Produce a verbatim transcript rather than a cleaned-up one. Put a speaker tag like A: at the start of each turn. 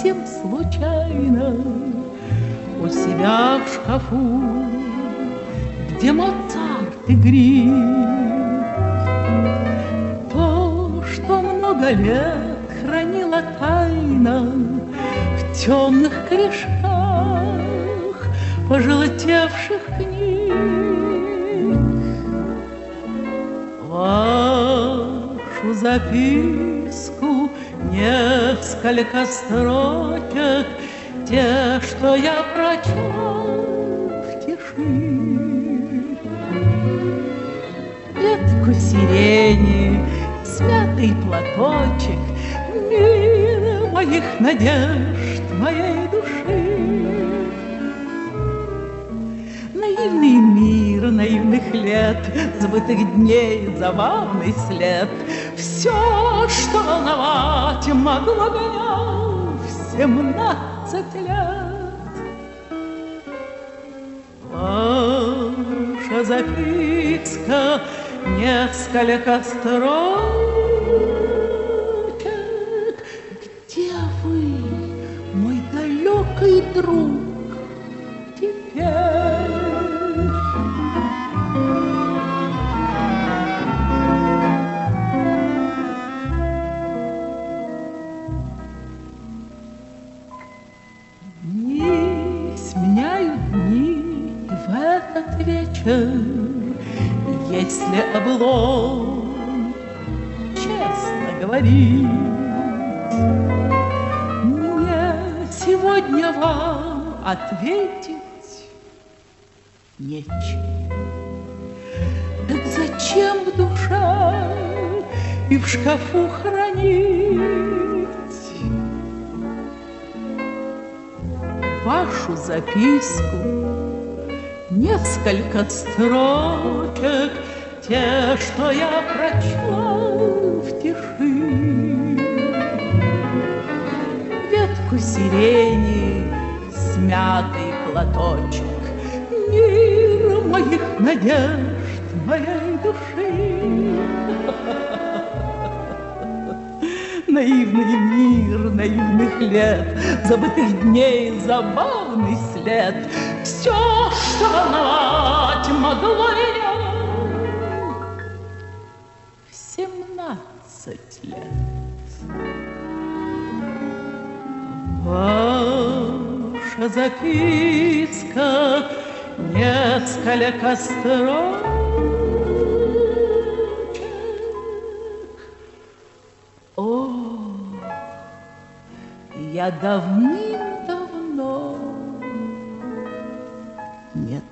A: совсем случайно у себя в шкафу, где Моцарт и Грим. То, что много лет хранила тайна в темных корешках пожелтевших книг. Вашу записку несколько строчек, те, что я прочел в тиши. Ветку сирени, смятый платочек, мир моих надежд, моей души. Наивный мир наивных лет, забытых дней, забавный след. Все, что волновать могло меня в семнадцать лет. Ваша записка, несколько строчек. Где вы, мой далекий друг, теперь? Дни сменяют дни, и в этот вечер, если облом, честно говорить, мне сегодня вам ответить нечем. Так зачем в душе и в шкафу хранить вашу записку, несколько строчек, те, что я прочел в тиши. Ветку сирени, смятый платочек, мир моих надежд, моей души. Наивный мир наивных лет, забытых дней, забавный след. Все, что волновать могло меня в семнадцать лет. Ваша записка, несколько строчек. О, я давным-давно нет